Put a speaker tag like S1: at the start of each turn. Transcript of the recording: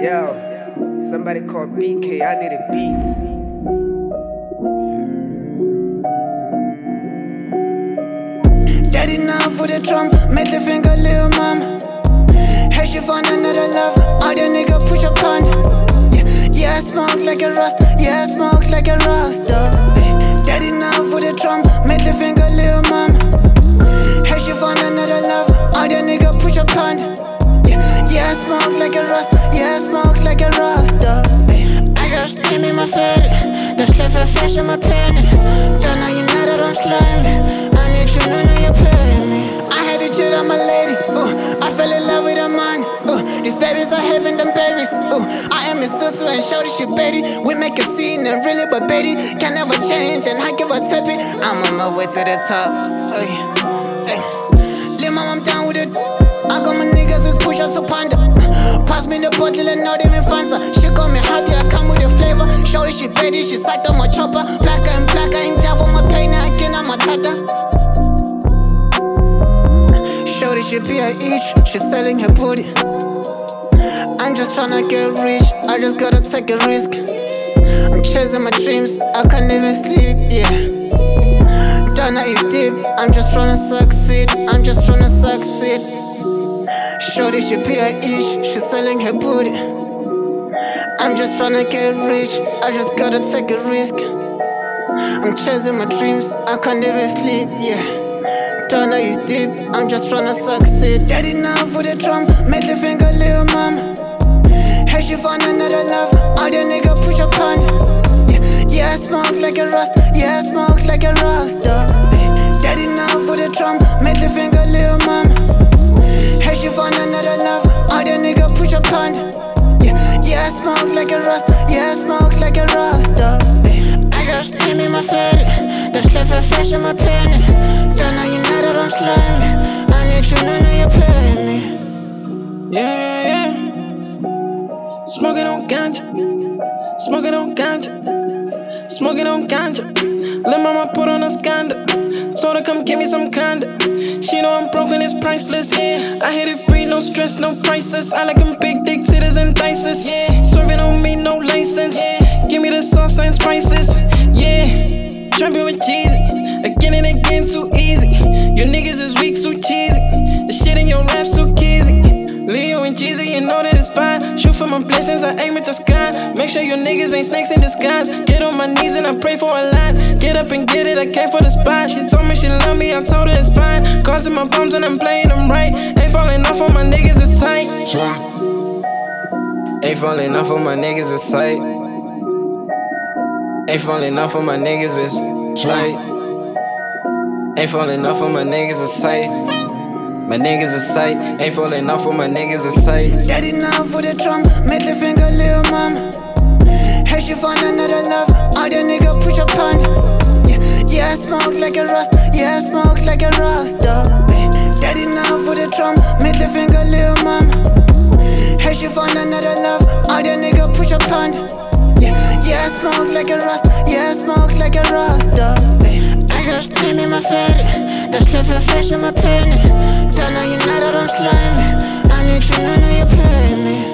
S1: Yo, somebody called BK, I need a beat.
S2: Daddy now for the drum, make the finger little mama. Hey, she found another love, all the nigga put your pun. Yeah, I smoke like a rust, yeah, I smoke like a rasta. Daddy now for the drum, make the finger little mama. Hey, she found another love, all the nigga put your pun. Yeah, I smoke like a rust, yeah, I smoke like a rasta. I just name in my fed, that's left a flash in my pen. Don't know you know that I'm slime. I need you know that you pay me. I had to cheat on my lady, I fell in love with a man, these babies are heaven, them babies, I am his sister and shorty, she Betty. We make a scene and really, but Betty can never change and I give her tippy. I'm on my way to the top, Lil' mom, I'm down with it. I got my niggas, it's push us a panda. Pass me the bottle and now they in Fanta. She got me happy, I come with the flavor. Shorty, she Betty, she psyched on my chopper. Blacker and blacker, ain't down for my pain, again, I'm a tata. Shorty, she be a each, she selling her booty. I'm just tryna get rich, I just gotta take a risk. I'm chasing my dreams, I can't even sleep, yeah. Donna is deep, I'm just tryna succeed, I'm just tryna succeed. Shorty, she be a ish, she selling her booty. I'm just tryna get rich, I just gotta take a risk. I'm chasing my dreams, I can't even sleep, yeah. Donna is deep, I'm just tryna succeed. Daddy now for the drum, make the finger little mama. Hey, she found another love, all the nigga put your pun. Yeah, I smoke like a rust, yeah, I smoke like a rasta. Daddy now for the drum, make the finger little mama. Hey, she found another love, all the nigga put your pun. Yeah, I smoke like a rust, yeah, I smoke like a rasta. I just name in my fed, that's left a flash in my pen. Don't know you know that I'm slime, I need you to know you pay me.
S3: Yeah. Smoking on ganja, smoking on ganja, smoking on ganja. Lil' mama put on a scandal, told her come give me some conda. She know I'm broken, it's priceless, yeah. I hit it free, no stress, no prices. I like them big dick titties and dices, yeah. Serving on me, no license, yeah. Give me the sauce and spices, yeah. Trapping with Jeezy, again and again too easy. Your niggas is weak, too cheesy. The shit in your rap too cheesy. Leo and Jeezy, you know that it's fine. Shoot for my blessings, I aim at the sky. Make sure your niggas ain't snakes in disguise. Get on my knees and I pray for a lot. Get up and get it, I came for the spot. She told me she love me, I told her it's fine. Causing my bums and I'm playing them right. Ain't falling off on my niggas, it's tight. Ain't falling off on my niggas, it's tight. Ain't falling off on my niggas, it's tight. Ain't falling off on my niggas, it's tight. My niggas are sight, ain't falling off on my niggas are sight.
S2: Daddy now for the drum, make the finger little mama. Hey, she found another love, all the nigga put your pun. Yeah, I smoke like a rust, yeah, I smoke like a rasta. Daddy now for the drum, make the finger little mama. Hey, she found another love, all the nigga put your pun. Yeah, I smoke like a rust, yeah, I smoke like a rasta. I just name in my fed, that's left a flash in my pen. Don't know you know that I'm slime, I need you to know you pay me.